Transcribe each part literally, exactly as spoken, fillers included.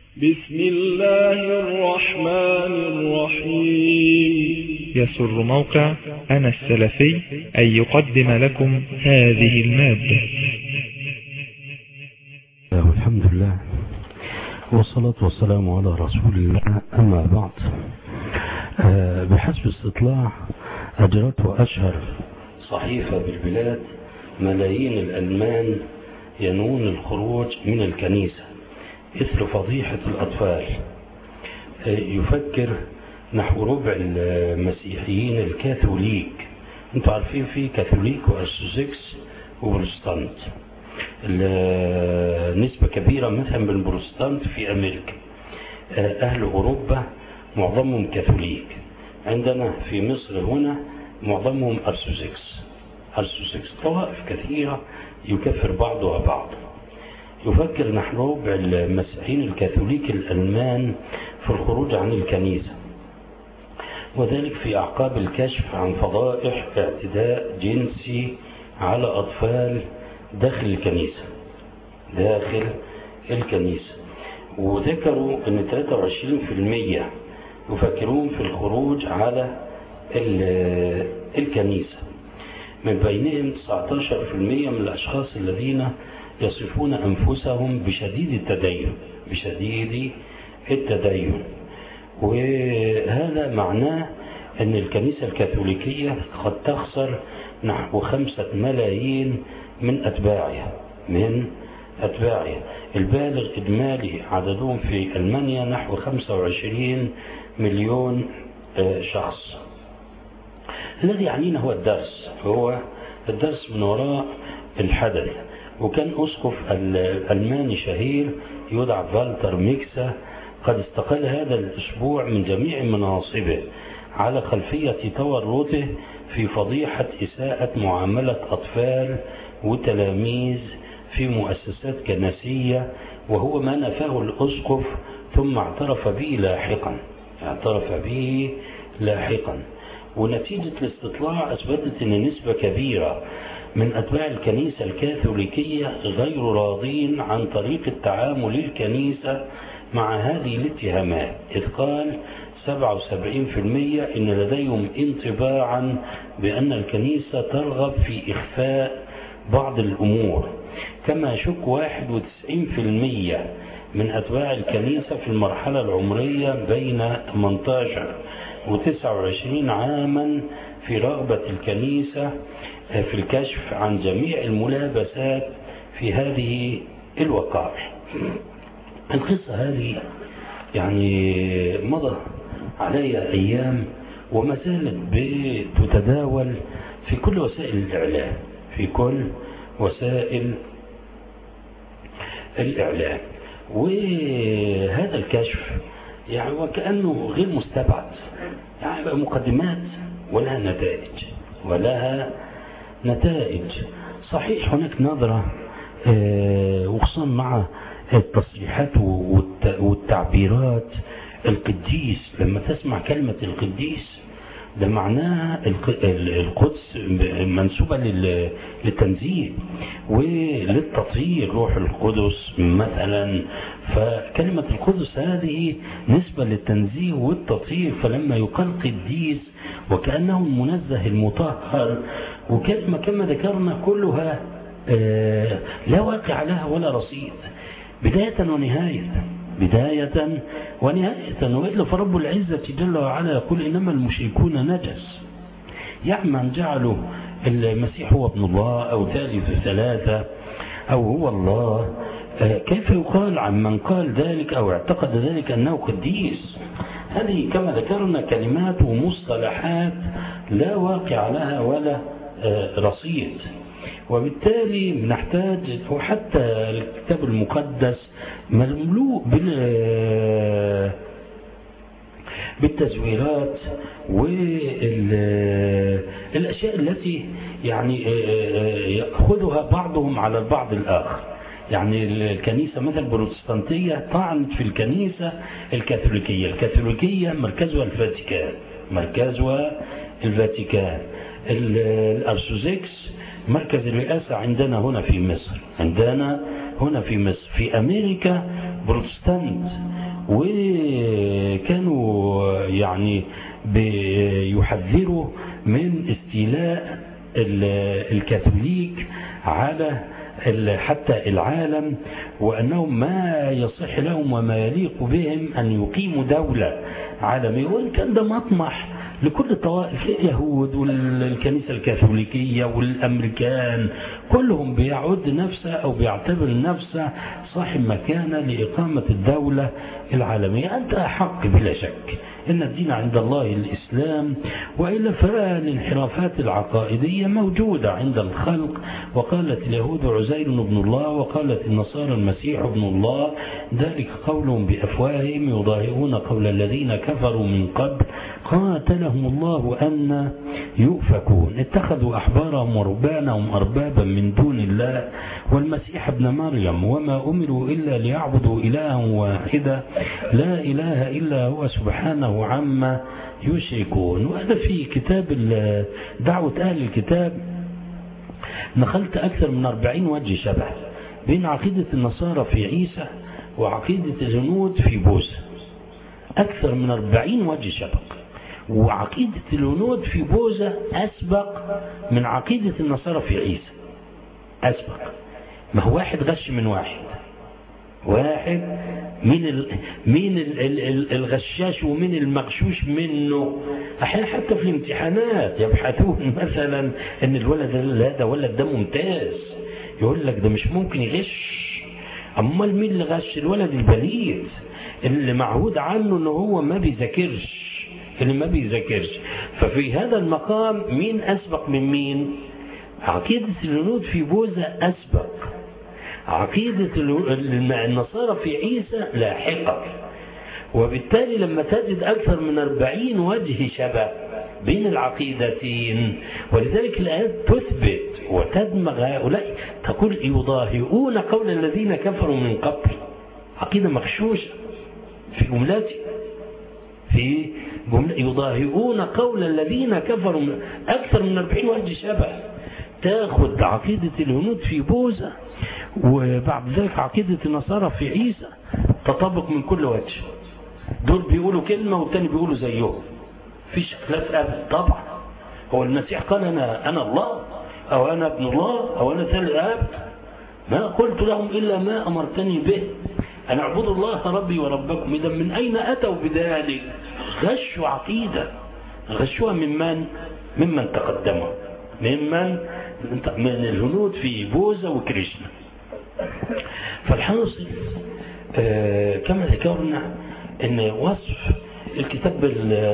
بسم الله الرحمن الرحيم. يسر موقع أنا السلفي أن يقدم لكم هذه المادة. والحمد لله والصلاة والسلام على رسول الله. أما بعد، بحسب استطلاع أجرته أشهر صحيفة بالبلاد، ملايين الألمان ينوون الخروج من الكنيسة إثر فضيحة الأطفال. يفكر نحو ربع المسيحيين الكاثوليك، انتوا عارفين في كاثوليك وأرثوذكس وبروتستانت، نسبة كبيرة مثلا من البروتستانت في أمريكا. أهل أوروبا معظمهم كاثوليك، عندنا في مصر هنا معظمهم أرثوذكس. أرثوذكس طوائف كثيرة يكفر بعضها بعض. يفكر نحن ربع المسيحيين الكاثوليك الألمان في الخروج عن الكنيسة، وذلك في أعقاب الكشف عن فضائح اعتداء جنسي على أطفال داخل الكنيسة داخل الكنيسة وذكروا أن ثلاثة وعشرين بالمئة يفكرون في الخروج على الكنيسة، من بينهم تسعة عشر بالمئة من الأشخاص الذين يصفون أنفسهم بشديد التدين بشديد التدين وهذا معناه أن الكنيسة الكاثوليكية قد تخسر نحو خمسة ملايين من أتباعها من أتباعها البالغ إجمالي عددهم في ألمانيا نحو خمسة وعشرين مليون شخص. الذي يعنينا هو الدرس هو الدرس من وراء الحدث. وكان أسقف الألماني شهير يدعى فالتر ميكسا قد استقال هذا الأسبوع من جميع مناصبه على خلفية تورطه في فضيحة إساءة معاملة أطفال وتلاميذ في مؤسسات كنسية، وهو ما نفاه الأسقف ثم اعترف به لاحقا اعترف به لاحقا ونتيجة الاستطلاع أثبتت أن نسبة كبيرة من أتباع الكنيسة الكاثوليكية غير راضين عن طريقة التعامل الكنيسة مع هذه الاتهامات، إذ قال سبعة وسبعين بالمئة إن لديهم انطباعا بأن الكنيسة ترغب في إخفاء بعض الأمور، كما يشك واحد وتسعين بالمئة من أتباع الكنيسة في المرحلة العمرية بين ثمانية عشر وتسعة وعشرين عاما في رغبة الكنيسة في الكشف عن جميع الملابسات في هذه الوقائع. القصة هذه يعني مضى عليها أيام وما زالت بتتداول في كل وسائل الإعلام في كل وسائل الإعلام وهذا الكشف يعني وكأنه غير مستبعد، يعني مقدمات ولها نتائج ولها نتائج. صحيح هناك نظرة وخصوصا مع التصريحات والتعبيرات. القديس، لما تسمع كلمة القديس ده معناها القدس منسوبة للتنزيه وللتطهير، روح القدس مثلا. فكلمة القدس هذه نسبة للتنزيه والتطهير، فلما يقال قديس وكأنه المنزه المطهر، وكلمة كما ذكرنا كلها لا واقع لها ولا رصيد بداية ونهاية بداية ونهاية. وإلا فرب العزة جل وعلا يقول إنما المشركون نجس، يعني من جعلوا المسيح هو ابن الله أو ثالث ثلاثة أو هو الله، كيف يقال عن من قال ذلك أو اعتقد ذلك أنه قديس؟ هذه كما ذكرنا كلمات ومصطلحات لا واقع لها ولا رصيد، وبالتالي نحتاج وحتى الكتاب المقدس مملوء بالتزويرات والأشياء التي يعني يأخذها بعضهم على البعض الآخر. يعني الكنيسة مثل البروتستانتية طعنت في الكنيسة الكاثوليكية الكاثوليكية مركزها الفاتيكان مركزها الفاتيكان الأرثوذكس مركز الرئاسة عندنا هنا في مصر عندنا هنا في مصر. في أمريكا بروتستانت، وكانوا يعني بيحذروا من استيلاء الكاثوليك على حتى العالم، وأنهم ما يصح لهم وما يليق بهم أن يقيموا دولة عالمية. وإن كان ده مطمح لكل طوائف، اليهود والكنيسة الكاثوليكية والأمريكان كلهم بيعد نفسه أو بيعتبر نفسه صاحب مكانة لإقامة الدولة العالمية. أنت أحق بلا شك إن الدين عند الله الإسلام، وإلا فالانحرافات العقائدية موجودة عند الخلق. وقالت اليهود عزير ابن الله، وقالت النصارى المسيح ابن الله، ذلك قولهم بأفواههم يضاهئون قول الذين كفروا من قبل قاتلهم الله أن يؤفكون. اتخذوا أحبارهم ورهبانهم أربابا من دون الله والمسيح ابن مريم وما أمروا إلا ليعبدوا إلها واحدا لا إله إلا هو سبحانه عما يشركون. وأنا في كتاب دعوة أهل الكتاب نقلت أكثر من أربعين وجه شبه بين عقيدة النصارى في عيسى وعقيدة الهنود في بوذا، أكثر من أربعين وجه شبه. وعقيدة الهنود في بوذا أسبق من عقيدة النصارى في عيسى، أسبق. ما هو واحد غش من واحد، واحد من ال... من ال... ال... الغشاش ومن المغشوش منه. أحيانا حتى في الامتحانات يبحثون مثلا ان الولد هذا ولد ده ممتاز، يقول لك ده مش ممكن يغش. امال مين اللي غش؟ الولد البليد اللي معهود عنه ان هو ما بيذاكرش، اللي ما بيذاكرش. ففي هذا المقام مين أسبق من مين؟ عقيدة الهنود في بوذا أسبق، عقيدة النصارى في عيسى لاحقا. وبالتالي لما تجد أكثر من أربعين وجه شبه بين العقيدتين، ولذلك الآيات تثبت وتدمغ هؤلاء، تقول يضاهئون قول الذين كفروا من قبل. عقيدة مغشوشة في جملتي، في جملة يضاهئون قول الذين كفروا من أكثر من أربعين وجه شبه. تاخد عقيدة الهنود في بوذا وبعد ذلك عقيدة النصارى في عيسى، تطابق من كل وجه. دول بيقولوا كلمة والتاني بيقولوا زيهم، فيش خلاف أبدا. طبعا هو المسيح قال أنا أنا الله أو أنا ابن الله أو أنا ثالث أب، ما قلت لهم إلا ما أمرتني به أن اعبدوا الله ربي وربكم. إذا من أين أتوا بذلك؟ غشوا عقيدة، غشوها ممن ممن تقدموا، ممن من الهنود في بوذا وكريشنا. فالحاصل آه كما ذكرنا ان وصف الكتاب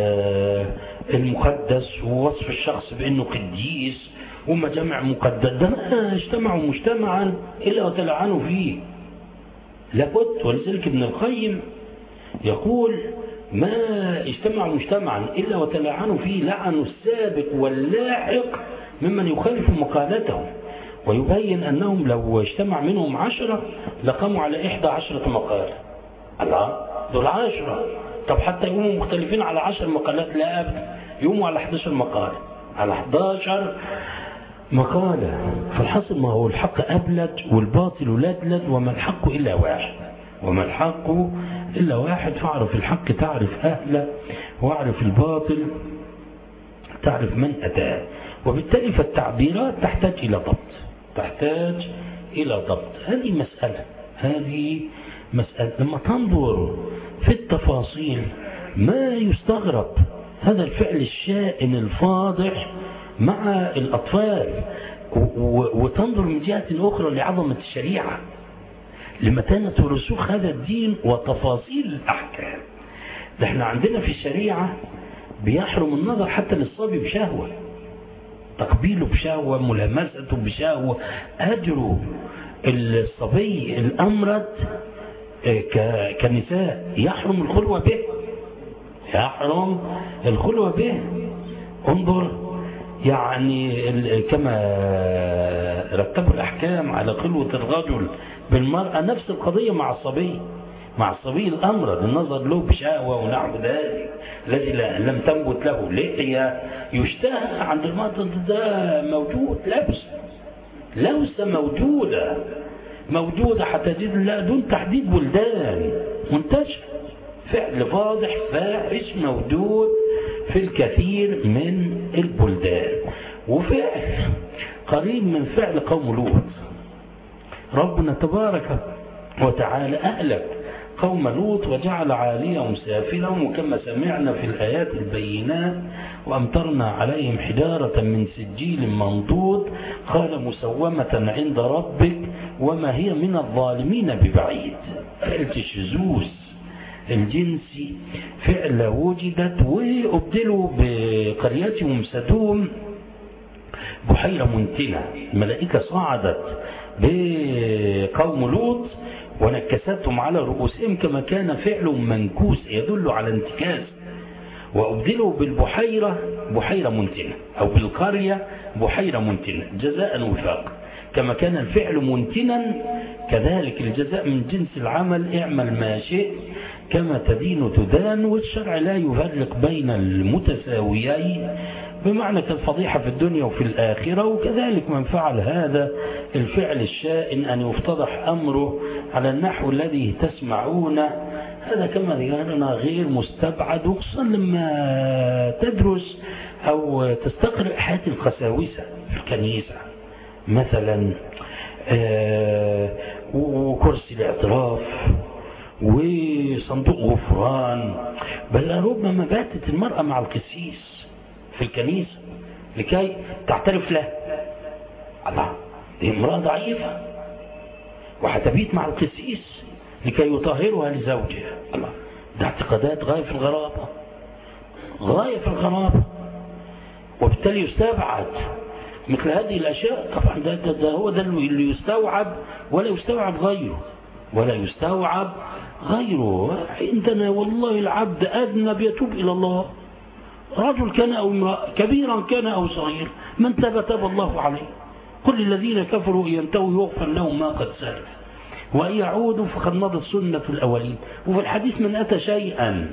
المقدس ووصف الشخص بانه قديس ومجامع مقدس، ده ما اجتمعوا مجتمعا الا وتلعنوا فيه لابد. ولذلك ابن القيم يقول ما اجتمعوا مجتمعا الا وتلعنوا فيه، لعنوا السابق واللاحق ممن يخالف مقالتهم. ويبين أنهم لو اجتمع منهم عشرة لقاموا على إحدى عشرة مقالة. الله، دول عشرة، طب حتى يقوموا مختلفين على عشر مقالات؟ لا أبدا، يقوموا على إحدى عشرة مقالة، على إحدى عشرة مقالة. فالحصل ما هو الحق أبلج والباطل لدلد، وما الحق إلا واحد، وما الحق إلا واحد. فاعرف الحق تعرف أهله، واعرف الباطل تعرف من أتاه. وبالتالي فالتعبيرات تحتاج إلى ضبط، تحتاج إلى ضبط. هذه مسألة، هذه مسألة. لما تنظر في التفاصيل ما يستغرب هذا الفعل الشائن الفاضح مع الأطفال، وتنظر من جهة أخرى لعظمة الشريعة، لمتانة ورسوخ هذا الدين وتفاصيل الأحكام. احنا عندنا في الشريعة بيحرم النظر حتى للصبي بشهوة، تقبيله بشهوة، ملامسته بشهوة، أجره الصبي الأمرد كنساء يحرم الخلوة به، يحرم الخلوة به. انظر يعني كما رتبوا الأحكام على خلوة الرجل بالمرأة، نفس القضية مع الصبي، مع الصبي الأمرد، النظر له بشهوة ونحو ذلك، الذي لم تنبت له لحية يشتهى عند المرأة، ده موجود، لبس لوسة موجودة موجودة هتجد لا دون تحديد بلدان منتشر، فعل واضح فاحش موجود في الكثير من البلدان، وفعل قريب من فعل قوم لوط. ربنا تبارك وتعالى أهلك قوم لوط وجعل عاليهم سافلهم، وكما سمعنا في الآيات البينات وأمطرنا عليهم حجارة من سجيل منضود قال مسومة عند ربك وما هي من الظالمين ببعيد. فعل الشذوذ الجنسي فعل وجدت، وأبدلوا بقريتهم سدوم بحيرة منتنة. الملائكة صعدت بقوم لوط ونكستهم على رؤوسهم كما كان فعل منكوس يدل على انتكاس، وأبدلوا بالبحيرة بحيرة منتنة أو بالقرية بحيرة منتنة جزاء وفاق. كما كان الفعل منتنا كذلك الجزاء من جنس العمل، اعمل ما شئت كما تدين تدان، والشرع لا يفرق بين المتساويين بمعنى كالفضيحة في الدنيا وفي الآخرة. وكذلك من فعل هذا الفعل الشائن أن يفتضح أمره على النحو الذي تسمعون، هذا كما ذكرنا غير مستبعد، وخصوصا لما تدرس أو تستقرأ حياة القساوسة في الكنيسة مثلا، آه وكرسي الاعتراف وصندوق غفران، بل ربما باتت المرأة مع القسيس في الكنيسة لكي تعترف له. الله، دي امرأة ضعيفة وحتبيت مع القسيس لكي يطهرها لزوجها. الله، ده اعتقادات غاية في الغرابة، غاية في الغرابة، وبالتالي يستبعد مثل هذه الأشياء. طبعا ده, ده, ده هو ده اللي يستوعب ولا يستوعب غيره، ولا يستوعب غيره. عندنا والله العبد أذنب يتوب إلى الله، رجل كان أو امرأة، كبيرا كان أو صغير، من تاب تاب الله عليه. كل الذين كفروا ينتهوا يغفر لهم ما قد سلف وإن يعودوا فقد مضت سنة الأولين. وفي الحديث من أتى شيئا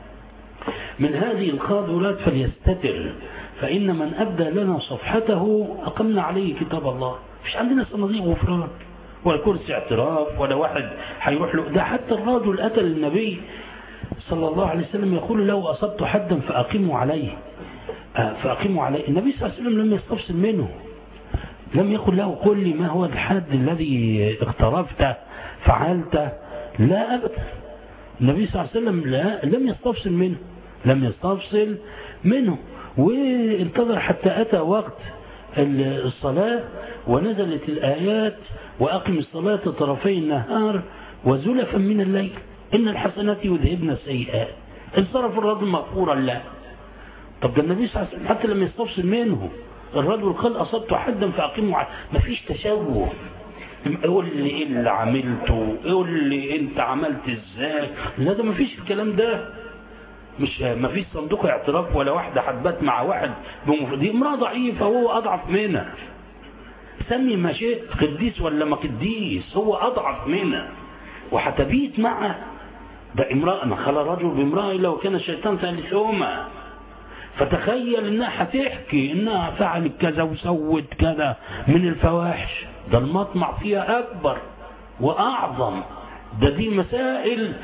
من هذه الخاذلات فليستتر، فإن من أبدى لنا صفحته أقمنا عليه كتاب الله. مش عندنا صناديق غفران ولا كرسي اعتراف ولا واحد هيروح له. ده حتى الرجل أتى للنبي صلى الله عليه وسلم يقول له أصبت حدا فأقيموا عليه فأقيموا عليه. النبي صلى الله عليه وسلم لم يستفسر منه، لم يقل له قل لي ما هو الحد الذي اقترفته فعلته، لا أبدا. النبي صلى الله عليه وسلم لا لم يستفسر منه، لم يستفسر منه وانتظر حتى أتى وقت الصلاة ونزلت الآيات وأقم الصلاة طرفي النهار وزلفا من الليل إن الحسنات يذهبن السيئات، انصرف الرجل مغفورا له. طب ده النبي صلى الله عليه وسلم حتى لم يستفسر منه، الرجل قال أصبت حدا فأقيموا عليه. ما فيش تشوف، قول لي ايه اللي عملته، قول لي انت عملت ازاي، لا ده ما فيش الكلام ده. مش ما فيش صندوق اعتراف ولا واحدة حدبت مع واحد بمفرد. دي امرأة ضعيفة وهو أضعف منها، سمي ما شئت قديس ولا ما قديس، هو أضعف منها وحتبيت معه. ده امرأة، ما خلى رجل بامرأة إلا وكان الشيطان ثالثهما. فتخيل انها هتحكي انها فعلت كذا وسوت كذا من الفواحش، ده المطمع فيها أكبر وأعظم. ده دي مسائل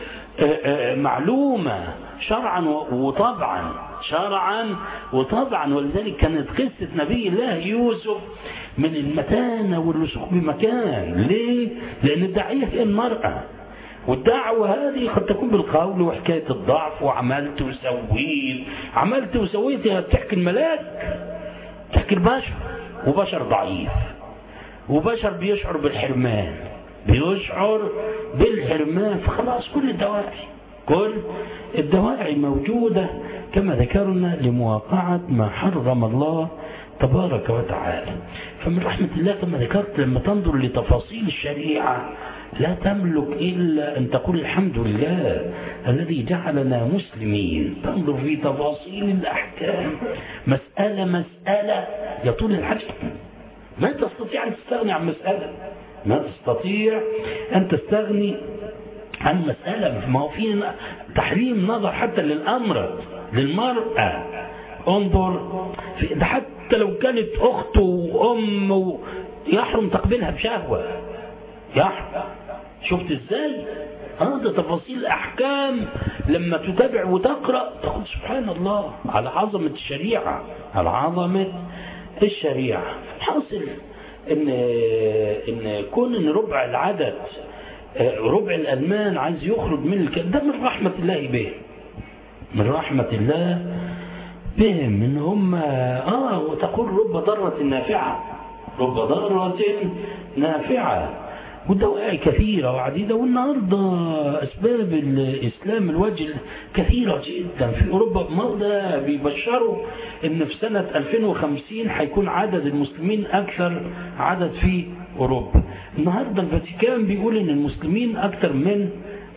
معلومة شرعا وطبعا، شرعا وطبعا. ولذلك كانت قصة نبي الله يوسف من المتانة واللصوق بمكان. ليه؟ لأن الداعية هي المرأة، والدعوة هذه قد تكون بالقول وحكاية الضعف وعملت وسويت، عملت وسويت هي بتحكي الملاك، تحكي البشر، وبشر ضعيف وبشر بيشعر بالحرمان، بيشعر بالحرمان. فخلاص كل الدواعي كل الدواعي موجودة كما ذكرنا لمواقعة ما حرم الله تبارك وتعالى. فمن رحمة الله كما ذكرت لما تنظر لتفاصيل الشريعة لا تملك إلا أن تقول الحمد لله الذي جعلنا مسلمين. تنظر في تفاصيل الأحكام مسألة مسألة يطول الحديث، ما تستطيع أن تستغني عن مسألة، ما تستطيع أن تستغني عن مسألة. ما هو فيه تحريم نظر حتى للأمر للمرأة. انظر ده حتى لو كانت أخت وأم يحرم تقبلها بشهوة، يحرم. شفت ازاي؟ هذا تفاصيل احكام لما تتابع وتقرأ تقول سبحان الله على عظمة الشريعة، على عظمة الشريعة. حاصل ان ان كون ان ربع العدد، ربع الألمان عايز يخرج من الكلام ده من رحمة الله به، من رحمة الله بهم ان هم اه وتقول رب ضرة نافعة، رب ضرة نافعة. والدواعي كثيرة وعديدة، والنهاردة أسباب الإسلام الوجه كثيرة جدا. في أوروبا مرضى بيبشروا إن في سنة ألفين وخمسين هيكون عدد المسلمين أكثر عدد في أوروبا. النهاردة الفاتيكان بيقول إن المسلمين أكثر من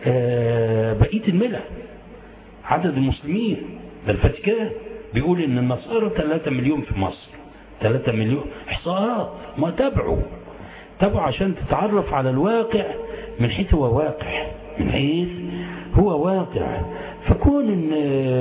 بقية الملل. عدد المسلمين ده الفاتيكان بيقول إن النصارى ثلاثة مليون في مصر، ثلاثة مليون. إحصاءات ما تابعوا تابعوا عشان تتعرف على الواقع من حيث هو واقع، من حيث هو واقع. فكون إن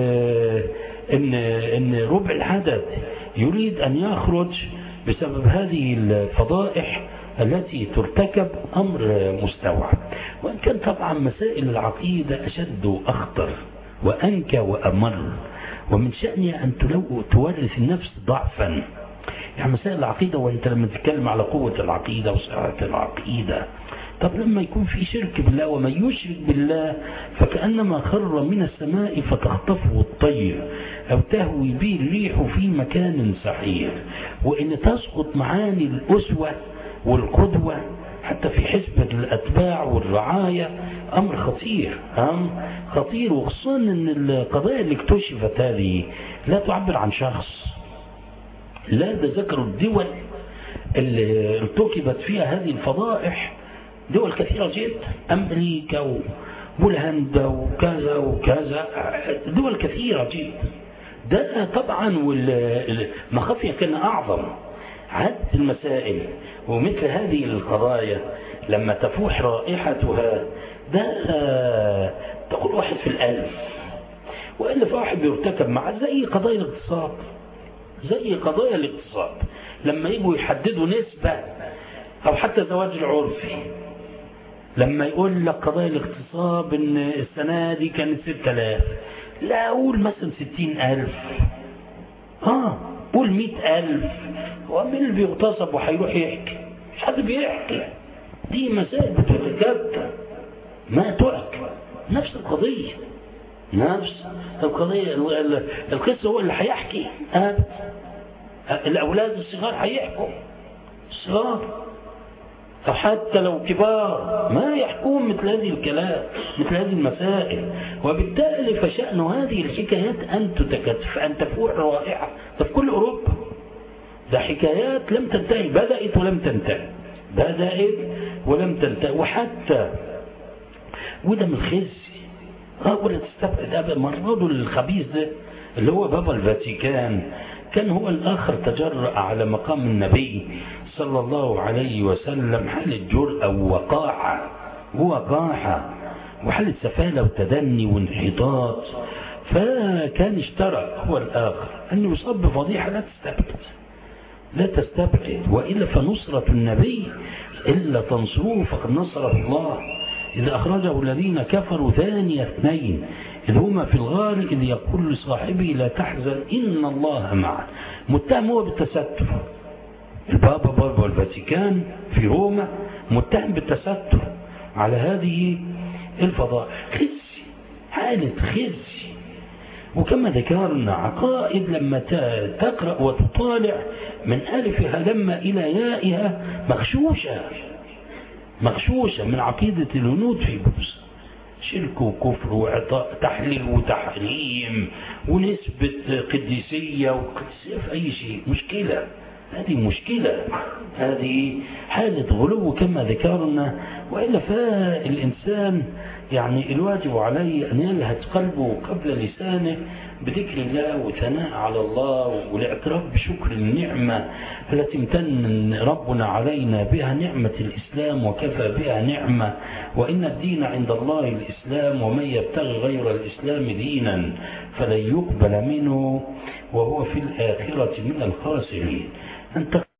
إن إن ربع العدد يريد أن يخرج بسبب هذه الفضائح التي ترتكب أمر مستوعب. وإن كان طبعا مسائل العقيدة أشد وأخطر وأنكى وأمر، ومن شأنها أن تورث النفس ضعفا. يعني مسائل العقيدة، وانت لما تتكلم على قوة العقيدة وصحة العقيدة، طب لما يكون في شرك بالله، ومن يشرك بالله فكأنما خر من السماء فتخطفه الطير أو تهوي به الريح في مكان سحيق. وإن تسقط معاني الأسوة والقدوة حتى في حسبة الأتباع والرعاية أمر خطير، أمر خطير. وخصوصا أن القضايا اللي اكتشفت هذه لا تعبر عن شخص، لا ده ذكروا الدول اللي ارتكبت فيها هذه الفضائح، دول كثيرة جدا، أمريكا والهند وكذا وكذا، دول كثيرة جدا. ده طبعا والمخافية كان أعظم. عد المسائل ومثل هذه القضايا لما تفوح رائحتها ده تقول واحد في الألف، وإلا فواحد بيرتكب مع زي قضايا الاغتصاب، زي قضايا الاغتصاب لما يجوا يحددوا نسبة، أو حتى زواج العرفي لما يقول لك قضايا الاغتصاب إن السنة دي كانت ستة آلاف، لا أقول مثلا ستين ألف، آه قول مئة ألف. ومن اللي بيغتصب وحيروح يحكي؟ مش حد بيحكي. دي مسائل بتتكتل ما تحكي. نفس القضية، نفس القضية. القصة هو اللي هيحكي، آه. الأولاد الصغار هيحكوا، الصغار أو حتى لو كبار ما يحكون مثل هذه الكلام، مثل هذه المسائل. وبالتالي فشأن هذه الحكايات أن تتكتف، أن تفوح رائحة في كل أوروبا. ده حكايات لم تنتهي، بدأت ولم تنتهي، بدأت ولم تنتهي. وحتى وده من الخزي، ولا تستبعد أبدا. مرضه الخبيث ده اللي هو بابا الفاتيكان كان هو الآخر تجرأ على مقام النبي صلى الله عليه وسلم، حالة جرأة ووقاحة ووقاحة وحالة سفالة وتدني وانحطاط. فكان اشترى هو الآخر أن يصاب بفضيحة لا تستبعد، لا تستبعد. وإلا فنصرة النبي إلا تنصروه فقد نصره الله، إذا أخرجه الذين كفروا ثاني اثنين إذ هما في الغار إذ يقول لصاحبه لا تحزن إن الله معنا. متهم هو بالتستر، البابا بابا الفاتيكان في روما متهم بالتستر على هذه الفضائح. خزي، حالة خزي. وكما ذكرنا عقائد لما تقرأ وتطالع من ألفها لما إلى يائها مغشوشة، مغشوشة من عقيدة الهنود في بوز، شرك وكفر وعطاء تحليل وتحريم ونسبة قديسية وقدسية في أي شيء. مشكلة، هذه مشكلة، هذه حالة غلو كما ذكرنا. وإلا فالإنسان يعني الواجب عليه أن يلهج قلبه قبل لسانه بذكر الله وثناء على الله والاعتراف بشكر النعمة التي امتن ربنا علينا بها، نعمة الإسلام وكفى بها نعمة. وإن الدين عند الله الإسلام ومن يبتغي غير الإسلام دينا فلن يقبل منه وهو في الآخرة من الخاسرين. أنت